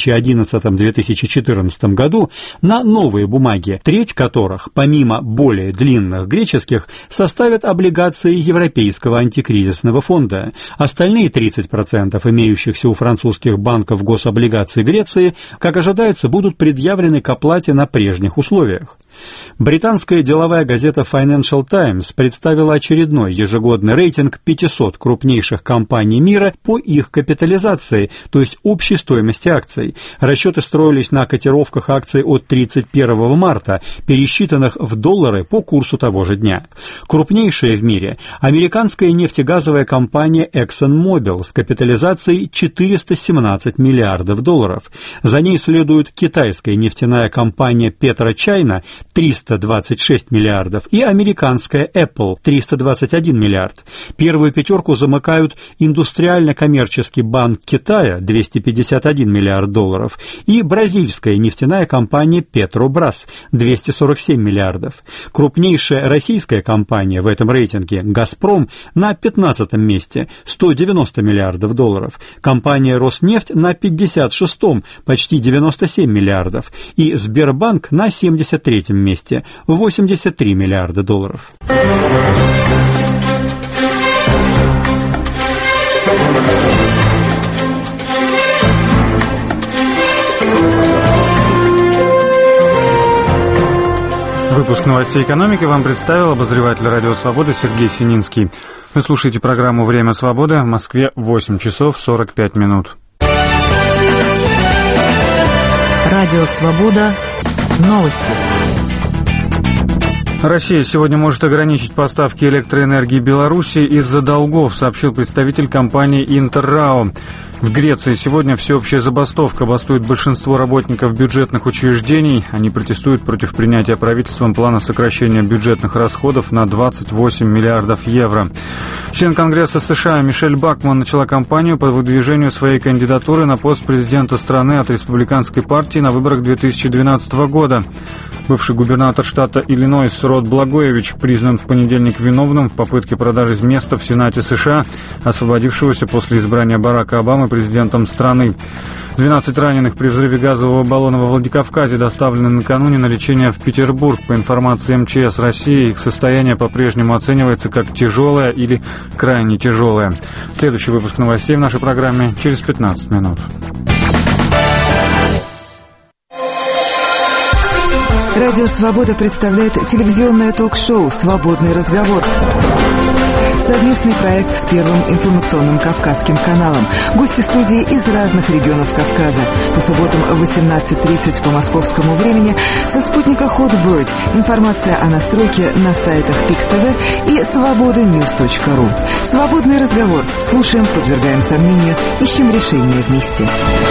Speaker 11: 2011-2014 году на новые бумаги, треть которых, помимо более длинных греческих, составят облигации Европейского антикризисного фонда. Остальные 30% имеющихся у французских банков гособлигаций Греции, как ожидается, будут предъявлены к оплате на прежних условиях. Британская деловая газета Financial Times представила очередной ежегодный рейтинг 500 крупнейших компаний мира по их капитализации, то есть общей стоимости акций. Расчеты строились на котировках акций от 31 марта, пересчитанных в доллары по курсу того же дня. Крупнейшая в мире – американская нефтегазовая компания ExxonMobil с капитализацией 417 миллиардов долларов. За ней следует китайская нефтяная компания PetroChina 326 миллиардов и американская Apple 321 миллиард. Первую пятерку замыкают Индустриально-коммерческий банк Китая 251 миллиард долларов и бразильская нефтяная компания Petrobras 247 миллиардов. Крупнейшая российская компания в этом рейтинге «Газпром» на 15-м месте 190 миллиардов долларов, компания «Роснефть» на 56-м почти 97 миллиардов и Сбербанк на 73-м месте 83 миллиарда долларов.
Speaker 1: Выпуск новостей экономики вам представил обозреватель Радио Свобода Сергей Сининский. Вы слушаете программу «Время свободы». В Москве 8 часов 45 минут.
Speaker 6: Радио Свобода. Новости.
Speaker 1: Россия сегодня может ограничить поставки электроэнергии Беларуси из-за долгов, сообщил представитель компании «Интеррао». В Греции сегодня всеобщая забастовка. Бастует большинство работников бюджетных учреждений. Они протестуют против принятия правительством плана сокращения бюджетных расходов на 28 миллиардов евро. Член Конгресса США Мишель Бакман начала кампанию по выдвижению своей кандидатуры на пост президента страны от республиканской партии на выборах 2012 года. Бывший губернатор штата Иллинойс Род Благоевич признан в понедельник виновным в попытке продажи места в Сенате США, освободившегося после избрания Барака Обамы президентом страны. 12 раненых при взрыве газового баллона во Владикавказе доставлены накануне на лечение в Петербург. По информации МЧС России, их состояние по-прежнему оценивается как тяжелое или крайне тяжелое. Следующий выпуск новостей в нашей программе через 15 минут.
Speaker 4: Радио «Свобода» представляет телевизионное ток-шоу «Свободный разговор». Совместный проект с Первым информационным Кавказским каналом. Гости студии из разных регионов Кавказа. По субботам в 18:30 по московскому времени со спутника Hotbird. Информация о настройке на сайтах ПИК-ТВ и свободаnews.ру. Свободный разговор. Слушаем, подвергаем сомнению, ищем решения вместе.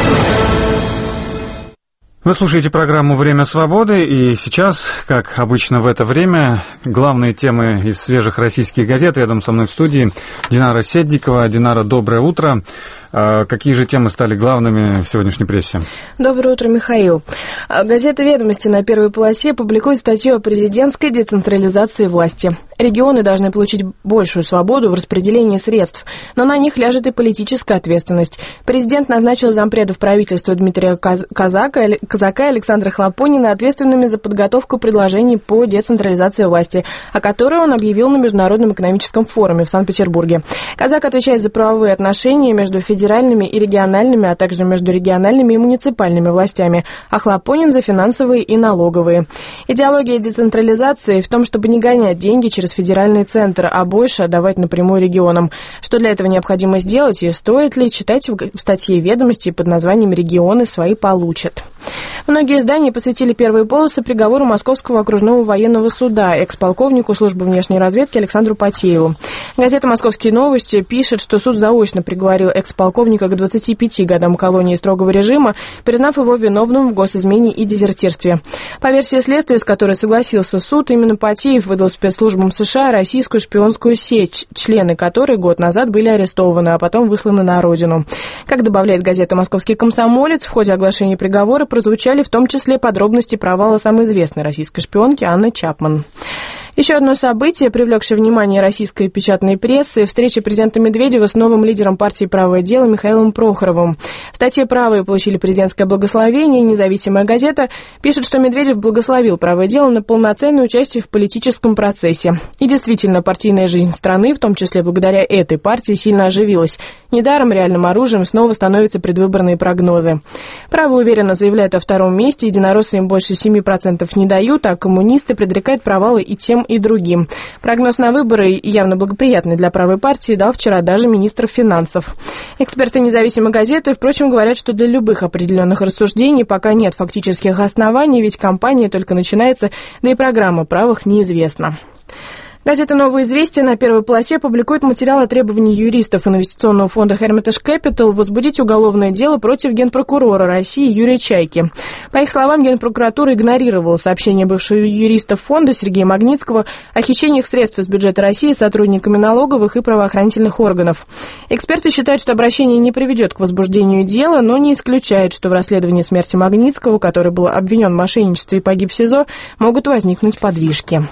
Speaker 1: Вы слушаете программу «Время свободы», и сейчас, как обычно в это время, главные темы из свежих российских газет. Рядом со мной в студии Динара Седдикова. Динара, доброе утро. Какие же темы стали главными в сегодняшней прессе?
Speaker 12: Доброе утро, Михаил. Газета «Ведомости» на первой полосе публикует статью о президентской децентрализации власти. Регионы должны получить большую свободу в распределении средств, но на них ляжет и политическая ответственность. Президент назначил зампредов правительства Дмитрия Казака и Александра Хлопонина ответственными за подготовку предложений по децентрализации власти, о которой он объявил на Международном экономическом форуме в Санкт-Петербурге. Казак отвечает за правовые отношения между федеральными и региональными, а также между региональными и муниципальными властями, а Хлопонин за финансовые и налоговые. Идеология децентрализации в том, чтобы не гонять деньги через федеральный центр, а больше отдавать напрямую регионам. Что для этого необходимо сделать и стоит ли, читайте в статье «Ведомости» под названием «Регионы свои получат». Многие издания посвятили первые полосы приговору Московского окружного военного суда экс-полковнику службы внешней разведки Александру Потееву. Газета «Московские новости» пишет, что суд заочно приговорил экс-полковника к 25 годам колонии строгого режима, признав его виновным в госизмене и дезертирстве. По версии следствия, с которой согласился суд, именно Потеев выдал спецслужбам США российскую шпионскую сеть, члены которой год назад были арестованы, а потом высланы на родину. Как добавляет газета «Московский комсомолец», в ходе оглашения приговора прозвучали в том числе подробности провала самой известной российской шпионки Анны Чапман. Еще одно событие, привлекшее внимание российской печатной прессы, встреча президента Медведева с новым лидером партии «Правое дело» Михаилом Прохоровым. В статье «Правые» получили президентское благословение. Независимая газета пишет, что Медведев благословил «Правое дело» на полноценное участие в политическом процессе. И действительно, партийная жизнь страны, в том числе благодаря этой партии, сильно оживилась. Недаром реальным оружием снова становятся предвыборные прогнозы. «Правые» уверенно заявляют о втором месте, единороссы им больше 7% не дают, а коммунисты предрекают провалы и тем, и другим. Прогноз на выборы, явно благоприятный для правой партии, дал вчера даже министр финансов. Эксперты независимой газеты, впрочем, говорят, что для любых определенных рассуждений пока нет фактических оснований, ведь кампания только начинается, да и программа правых неизвестна. Газета «Новое известие» на первой полосе публикует материал о требовании юристов инвестиционного фонда Hermitage Capital возбудить уголовное дело против генпрокурора России Юрия Чайки. По их словам, Генпрокуратура игнорировала сообщение бывшего юриста фонда Сергея Магнитского о хищениях средств из бюджета России сотрудниками налоговых и правоохранительных органов. Эксперты считают, что обращение не приведет к возбуждению дела, но не исключают, что в расследовании смерти Магнитского, который был обвинен в мошенничестве и погиб в СИЗО, могут возникнуть подвижки.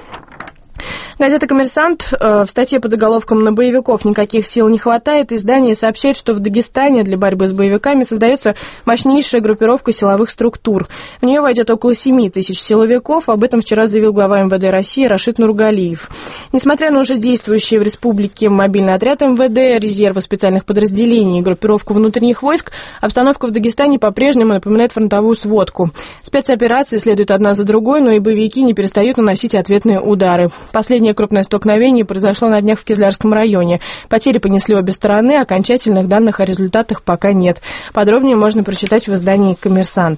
Speaker 12: Газета «Коммерсант» в статье под заголовком «На боевиков никаких сил не хватает» издание сообщает, что в Дагестане для борьбы с боевиками создается мощнейшая группировка силовых структур. В нее войдет около 7 тысяч силовиков. Об этом вчера заявил глава МВД России Рашид Нургалиев. Несмотря на уже действующие в республике мобильный отряд МВД, резервы специальных подразделений и группировку внутренних войск, обстановка в Дагестане по-прежнему напоминает фронтовую сводку. Спецоперации следуют одна за другой, но и боевики не перестают наносить ответные удары. Последнее крупное столкновение произошло на днях в Кизлярском районе. Потери понесли обе стороны, окончательных данных о результатах пока нет. Подробнее можно прочитать в издании «Коммерсант».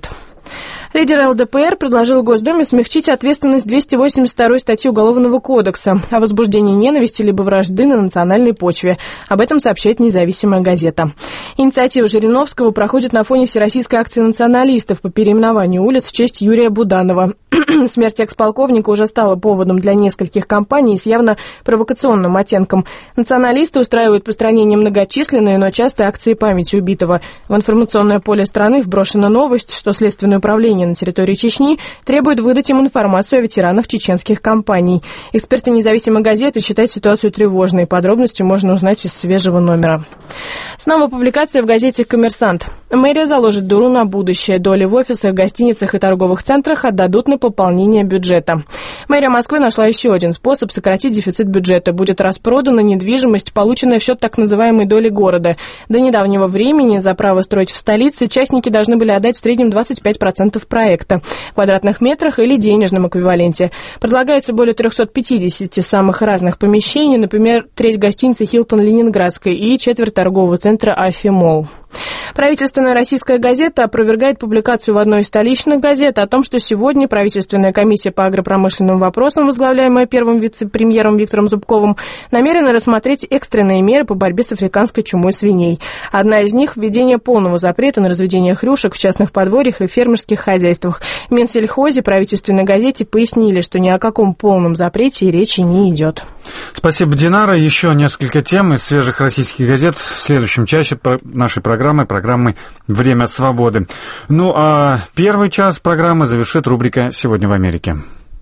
Speaker 12: Лидер ЛДПР предложил Госдуме смягчить ответственность 282 статьи Уголовного кодекса о возбуждении ненависти либо вражды на национальной почве. Об этом сообщает независимая газета. Инициатива Жириновского проходит на фоне всероссийской акции националистов по переименованию улиц в честь Юрия Буданова. Смерть экс-полковника уже стала поводом для нескольких кампаний с явно провокационным оттенком. Националисты устраивают по стране немногочисленные, но часто акции памяти убитого. В информационное поле страны вброшена новость, что Следственное управление на территории Чечни требует выдать им информацию о ветеранах чеченских кампаний. Эксперты независимой газеты считают ситуацию тревожной. Подробности можно узнать из свежего номера. Снова публикация в газете «Коммерсант». Мэрия заложит дыру на будущее. Доли в офисах, гостиницах и торговых центрах отдадут на пополнение бюджета. Мэрия Москвы нашла еще один способ сократить дефицит бюджета. Будет распродана недвижимость, полученная в счет так называемой доли города. До недавнего времени за право строить в столице частники должны были отдать в среднем 25% проекта в квадратных метрах или денежном эквиваленте. Предлагается более 350 самых разных помещений, например, треть гостиницы «Хилтон» Ленинградской и четверть торгового центра «Афи-Молл». Правительственная российская газета опровергает публикацию в одной из столичных газет о том, что сегодня правительственная комиссия по агропромышленным вопросам, возглавляемая первым вице-премьером Виктором Зубковым, намерена рассмотреть экстренные меры по борьбе с африканской чумой свиней. Одна из них – введение полного запрета на разведение хрюшек в частных подворьях и фермерских хозяйствах. В Минсельхозе правительственной газете пояснили, что ни о каком полном запрете и речи не идет.
Speaker 1: Спасибо, Динара. Еще несколько тем из свежих российских газет в следующем часе нашей программы «Время свободы». Ну а первый час программы завершит рубрика «Сегодня в Америке».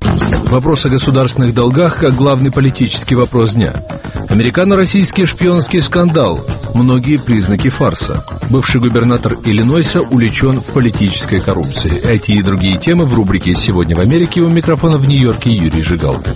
Speaker 13: Вопрос о государственных долгах как главный политический вопрос дня. Американо-российский шпионский скандал. Многие признаки фарса. Бывший губернатор Иллинойса увлечен в политической коррупции. Эти и другие темы в рубрике «Сегодня в Америке». У микрофона в Нью-Йорке Юрий Жигалкин.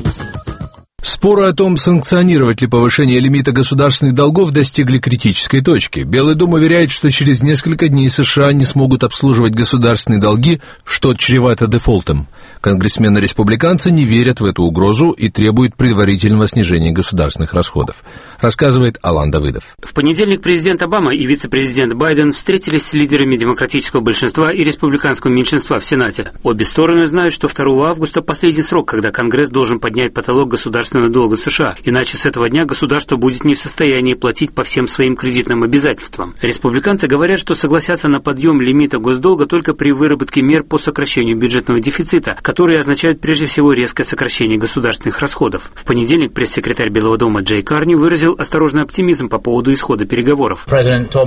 Speaker 13: Споры о том, санкционировать ли повышение лимита государственных долгов, достигли критической точки. Белый дом уверяет, что через несколько дней США не смогут обслуживать государственные долги, что чревато дефолтом. Конгрессмены-республиканцы не верят в эту угрозу и требуют предварительного снижения государственных расходов. Рассказывает Алан Давыдов.
Speaker 14: В понедельник президент Обама и вице-президент Байден встретились с лидерами демократического большинства и республиканского меньшинства в Сенате. Обе стороны знают, что 2 августа последний срок, когда Конгресс должен поднять потолок государственного долга США, иначе с этого дня государство будет не в состоянии платить по всем своим кредитным обязательствам. Республиканцы говорят, что согласятся на подъем лимита госдолга только при выработке мер по сокращению бюджетного дефицита, которые означают прежде всего резкое сокращение государственных расходов. В понедельник пресс-секретарь Белого дома Джей Карни выразил осторожный оптимизм по поводу исхода переговоров. Как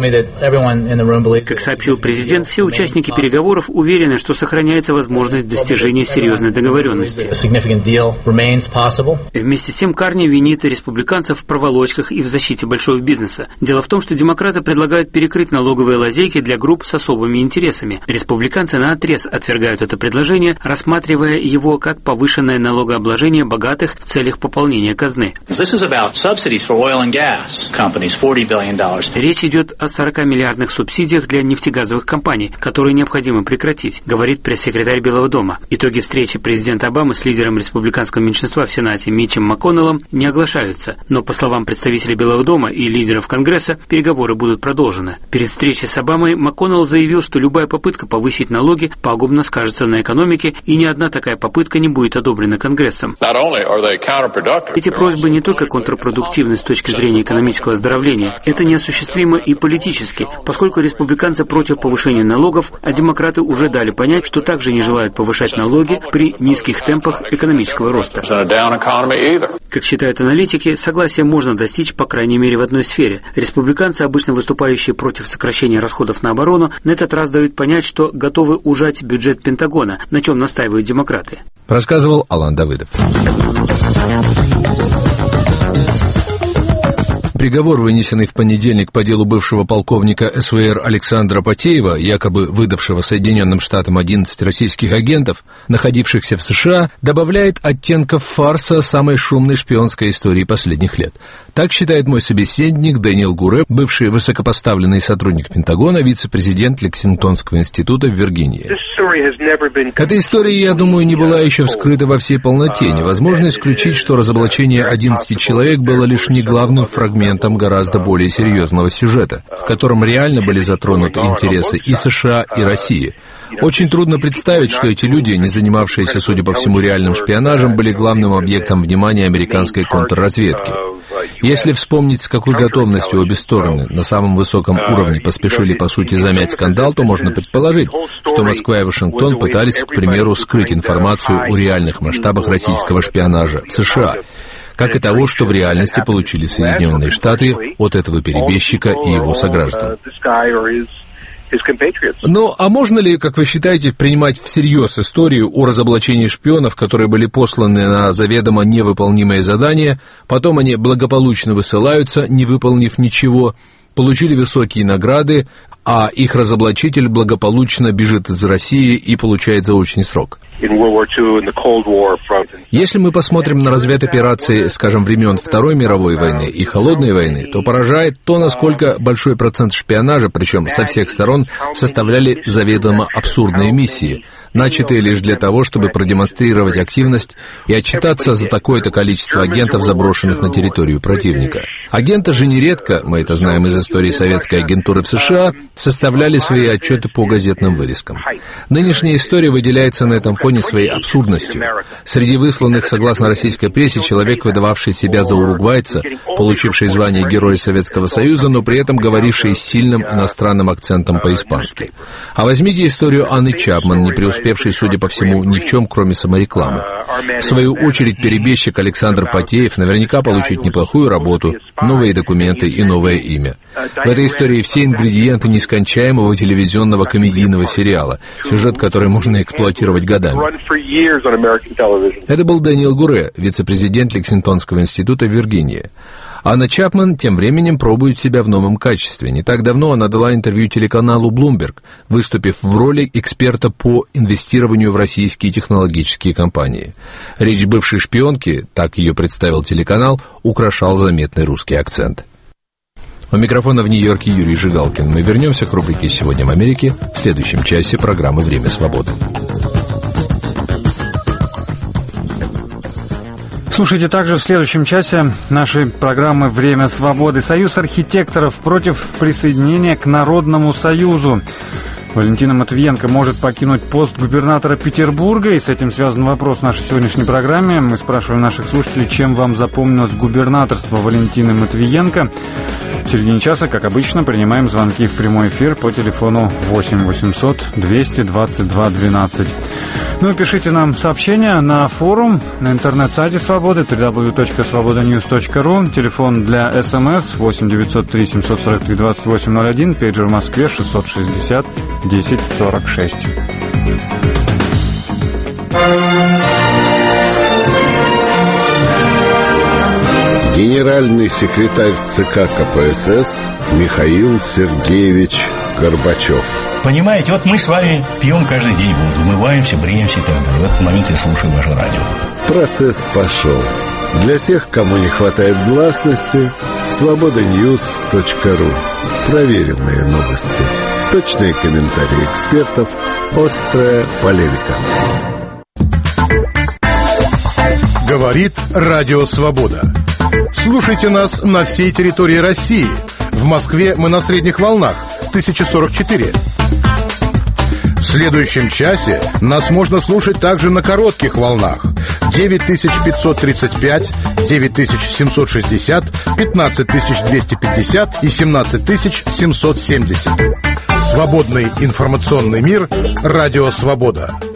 Speaker 14: сообщил президент, все участники переговоров уверены, что сохраняется возможность достижения серьезной договоренности. Вместе с тем Карни винит республиканцев в проволочках и в защите большого бизнеса. Дело в том, что демократы предлагают перекрыть налоговые лазейки для групп с особыми интересами. Республиканцы наотрез отвергают это предложение, рассматривая его как повышенное налогообложение богатых в целях пополнения казны. Речь идет о 40-миллиардных субсидиях для нефтегазовых компаний, которые необходимо прекратить, говорит пресс-секретарь Белого дома. Итоги встречи президента Обамы с лидером республиканского меньшинства в Сенате Митчем МакКоннеллом не оглашаются, но, по словам представителей Белого дома и лидеров Конгресса, переговоры будут продолжены. Перед встречей с Обамой МакКоннелл заявил, что любая попытка повысить налоги пагубно скажется на экономике, и ни одна такая попытка не будет одобрена Конгрессом. Эти просьбы не только контрпродуктивны с точки зрения экономического оздоровления, это неосуществимо и политически, поскольку республиканцы против повышения налогов, а демократы уже дали понять, что также не желают повышать налоги при низких темпах экономического роста. Как считают аналитики, согласия можно достичь по крайней мере в одной сфере. Республиканцы, обычно выступающие против сокращения расходов на оборону, на этот раз дают понять, что готовы ужать бюджет Пентагона, на чем настаивают демократы.
Speaker 13: Рассказывал Алан Давыдов. Приговор, вынесенный в понедельник по делу бывшего полковника СВР Александра Потеева, якобы выдавшего Соединенным Штатам 11 российских агентов, находившихся в США, добавляет оттенков фарса самой шумной шпионской истории последних лет. Так считает мой собеседник Дэниел Гуре, бывший высокопоставленный сотрудник Пентагона, вице-президент Лексингтонского института в Виргинии. Эта история, я думаю, не была еще вскрыта во всей полноте. Невозможно исключить, что разоблачение 11 человек было лишь не главным фрагментом элементом гораздо более серьезного сюжета, в котором реально были затронуты интересы и США, и России. Очень трудно представить, что эти люди, не занимавшиеся, судя по всему, реальным шпионажем, были главным объектом внимания американской контрразведки. Если вспомнить, с какой готовностью обе стороны на самом высоком уровне поспешили, по сути, замять скандал, то можно предположить, что Москва и Вашингтон пытались, к примеру, скрыть информацию о реальных масштабах российского шпионажа в США, как и того, что в реальности получили Соединенные Штаты от этого перебежчика и его сограждан. Ну, а можно ли, как вы считаете, принимать всерьез историю о разоблачении шпионов, которые были посланы на заведомо невыполнимое задание, потом они благополучно высылаются, не выполнив ничего, получили высокие награды, а их разоблачитель благополучно бежит из России и получает заочный срок? Если мы посмотрим на разведоперации, скажем, времен Второй мировой войны и Холодной войны, то поражает то, насколько большой процент шпионажа, причем со всех сторон, составляли заведомо абсурдные миссии, начатые лишь для того, чтобы продемонстрировать активность и отчитаться за такое-то количество агентов, заброшенных на территорию противника. Агенты же нередко, мы это знаем из истории советской агентуры в США, составляли свои отчеты по газетным вырезкам. Нынешняя история выделяется на этом фоне своей абсурдностью. Среди высланных, согласно российской прессе, человек, выдававший себя за уругвайца, получивший звание Героя Советского Союза, но при этом говоривший с сильным иностранным акцентом по-испански. А возьмите историю Анны Чапман, не преуспевшей, судя по всему, ни в чем, кроме саморекламы. В свою очередь, перебежчик Александр Потеев наверняка получит неплохую работу, новые документы и новое имя. В этой истории все ингредиенты нескончаемого телевизионного комедийного сериала, сюжет, который можно эксплуатировать годами. Это был Дэниел Гуре, вице-президент Лексингтонского института в Виргинии. Анна Чапман тем временем пробует себя в новом качестве. Не так давно она дала интервью телеканалу Bloomberg, выступив в роли эксперта по инвестированию в российские технологические компании. Речь бывшей шпионки, так ее представил телеканал, украшал заметный русский акцент. У микрофона в Нью-Йорке Юрий Жигалкин. Мы вернемся к рубрике «Сегодня в Америке» в следующем часе программы «Время свободы».
Speaker 1: Слушайте также в следующем часе нашей программы «Время свободы». Союз архитекторов против присоединения к Народному Союзу. Валентина Матвиенко может покинуть пост губернатора Петербурга, и с этим связан вопрос в нашей сегодняшней программе. Мы спрашиваем наших слушателей, чем вам запомнилось губернаторство Валентины Матвиенко. В середине часа, как обычно, принимаем звонки в прямой эфир по телефону 8 800 222 12. Ну и пишите нам сообщения на форум, на интернет-сайте Свободы, www.svobodanews.ru, телефон для СМС 8 903 743 2801, пейджер в Москве 660 10 46.
Speaker 16: Генеральный секретарь ЦК КПСС Михаил Сергеевич Горбачев.
Speaker 17: Понимаете, вот мы с вами пьем каждый день воду, умываемся, бреемся и так далее. В этот момент я слушаю ваше радио.
Speaker 16: Процесс пошел. Для тех, кому не хватает гласности, svobodanews.ru. Проверенные новости. Точные комментарии экспертов. Острая полемика.
Speaker 18: Говорит Радио Свобода. Слушайте нас на всей территории России. В Москве мы на средних волнах 1044. В следующем часе нас можно слушать также на коротких волнах 9535, 9760, 15250 и 17770. Свободный информационный мир. Радио Свобода.